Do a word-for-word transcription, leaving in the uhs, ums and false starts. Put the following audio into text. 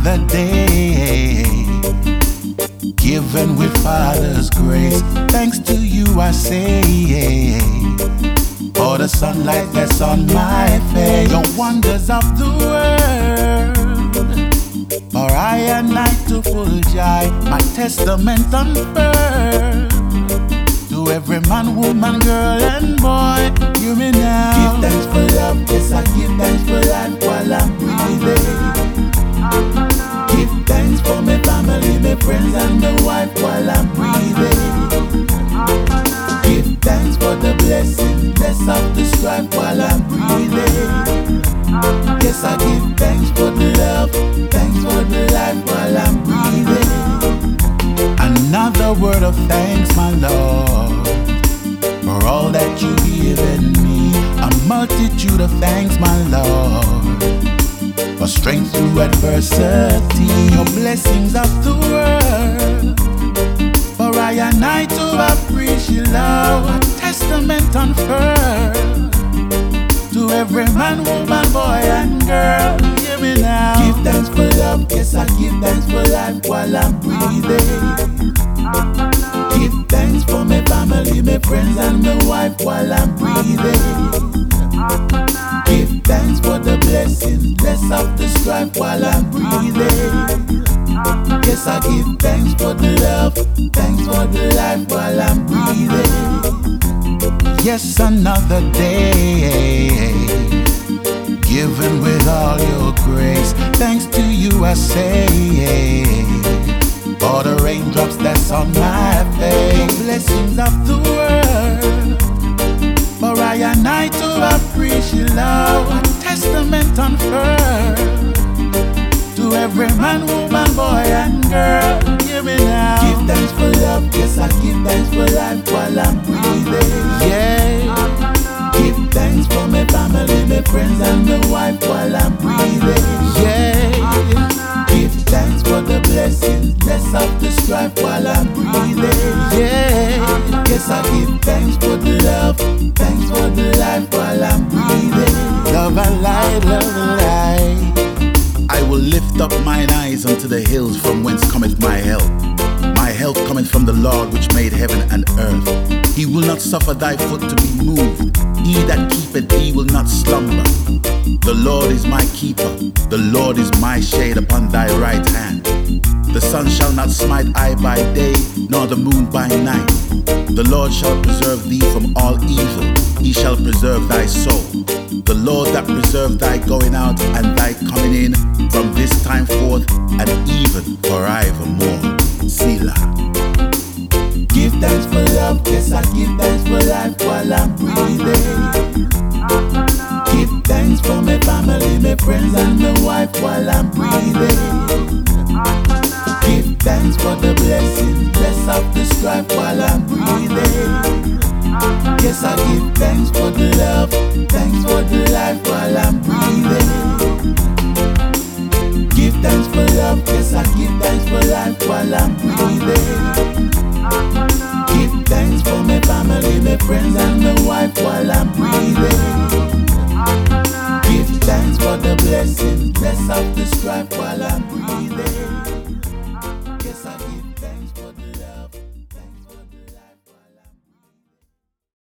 another day given with Father's grace. Thanks to you I say, for the sunlight that's on my face, the wonders of the world, for I and I to full joy, my testament unfurled to every man, woman, girl and boy. Hear me now. Give thanks for love, yes I give thanks for life while I'm breathing. Give thanks for my family, my friends and my wife while I'm breathing. Give thanks for the blessing, less of the strife while I'm breathing. Yes, I give thanks for the love, thanks for the life while I'm breathing. Another word of thanks, my Lord, for all that you've given me. A multitude of thanks, my Lord, for strength through adversity. Your blessings of the world, for I and I to appreciate love. A testament unfurled to every man, woman, boy and girl. Hear me now. Give thanks for love, yes I give thanks for life while I'm breathing. Give thanks for my family, my friends and my wife while I'm breathing. Give thanks for the blessing, less of the strife while I'm breathing. Yes, I give thanks for the love, thanks for the life while I'm breathing. Yes, another day given with all your grace. Thanks to you I say, for the raindrops that's on my face, the blessings of the world, for I and I to appreciate love. A testament unfurled to every man, woman, boy and girl. Hear me now. Give thanks for love, yes I give thanks for life while I'm breathing. Yeah. Give thanks for my family, my friends and my wife while I'm breathing. Yeah. Give thanks for the blessings, less of the strife while I'm breathing. Yeah. Yes, I give thanks for the love, thanks for the life while I'm breathing. Love and light, love and light. I will lift up mine eyes unto the hills from whence cometh my help. My help cometh from the Lord which made heaven and earth. He will not suffer thy foot to be moved. He that keepeth thee will not slumber. The Lord is my keeper. The Lord is my shade upon thy right hand. The sun shall not smite I by day, nor the moon by night. The Lord shall preserve thee from all evil. He shall preserve thy soul. The Lord that preserve thy going out and thy coming in from this time forth and even forevermore. Selah. Give thanks for love, yes I give thanks for life while I'm breathing. Give thanks for my family, my friends and my wife while I'm breathing. Give thanks for the blessing, less of the strife while I'm breathing. Yes, I give thanks for the love, thanks for the life while I'm breathing. Give thanks for love, yes I give thanks